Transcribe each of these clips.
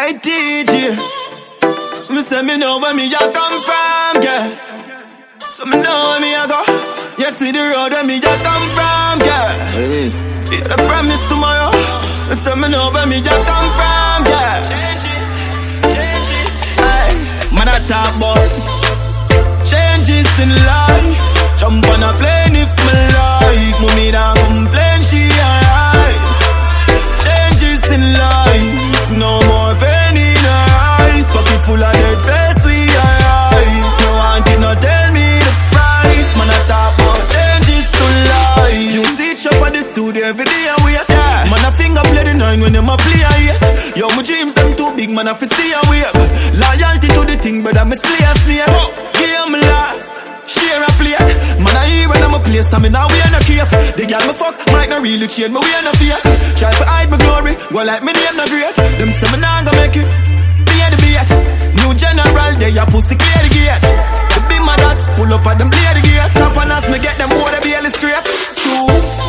Hey DJ, me say me know where me a come from, yeah. So me know where me a go. You see the road where me a come from, yeah. Yeah, the promise tomorrow. Me say me know where me a come from, yeah. Changes, changes. Hey, man I talk about changes in life. Jump on a plane if me like. Mommy don't complain, she alright. Changes in life, no more pain in her eyes. Pocket full of dead face, we eyes. No one can not tell me the price. Man I talk about changes to life. You teach up at the studio every day and we attack. Man I finger play the 9 when them a play a 8. Yo, my dreams them too big, man I fi stay awake. Loyalty to the thing, but I'm a slay a snake. Give me last, share a plate. Man I hear when I'm a place, I mean now we no cape. The girl me fuck might not really change, me we no fear. Try to hide my glory, go like me name no great. Them say me nah go make it, pay the beat. New general, they a pussy clear the gate. The be my dad, pull up at them play the gate. Top on us, me get them water barely scrape. True,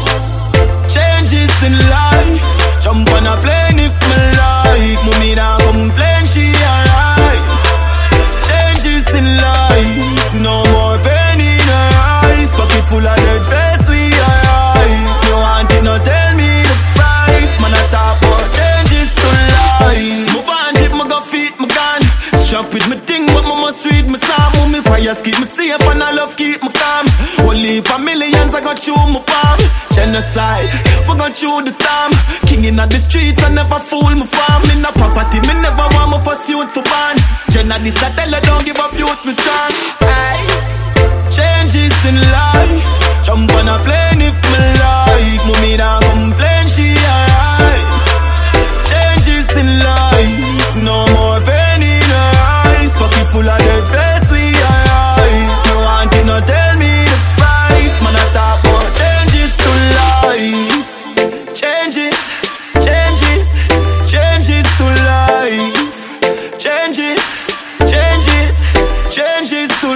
changes in life. Jump on a plane if me like. Mommy don't complain, she alright. Changes in life, no more pain in her eyes. Pocket full of dead face, we eyes. No one can not tell me the price. Man I talk about changes to life. My band it, me go feet, me gun. Strap with me thing, but me must read me psalm. Me prayers keep me safe and I love keep me calm. Only for millions I got chew my palm. Genocide, we gon' chew the storm. King in the streets, I never fool my farm. In the property, me never want me for suit for ban. Jenna this I tell her don't give up youth me strong. Aye. Changes in life. Jump on a plane if me like. Mommy don't complain, she alright. Changes in life, no more pain in her eyes. Pocket full of dead face, we eyes. No one can not tell me the price. Man I talk about changes to life. Changes, changes, changes to life. Changes, changes, changes to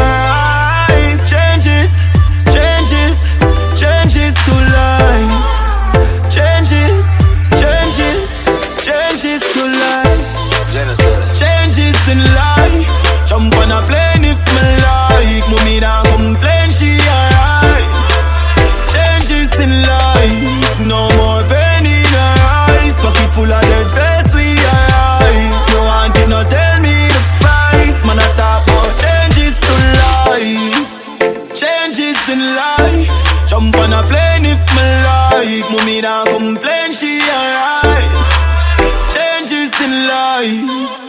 life. Changes, changes, changes to life. Changes, changes, changes to life. Changes in life. Jump on a plane if me like. Mommy don't complain, she alright. Changes in life, no more pain in her eyes. Pocket full of dead face, we eyes. No one can not tell me the price. Man I talk about changes to life. Changes in life. Jump on a plane if me like. Mommy don't complain, she alright. Changes in life.